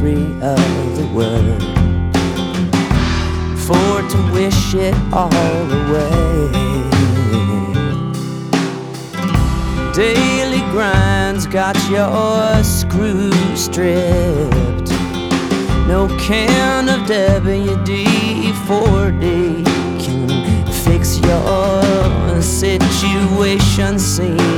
every other word, for to wish it all away. Daily grind's got your screw stripped. No can of WD-40 can fix your situation. Seem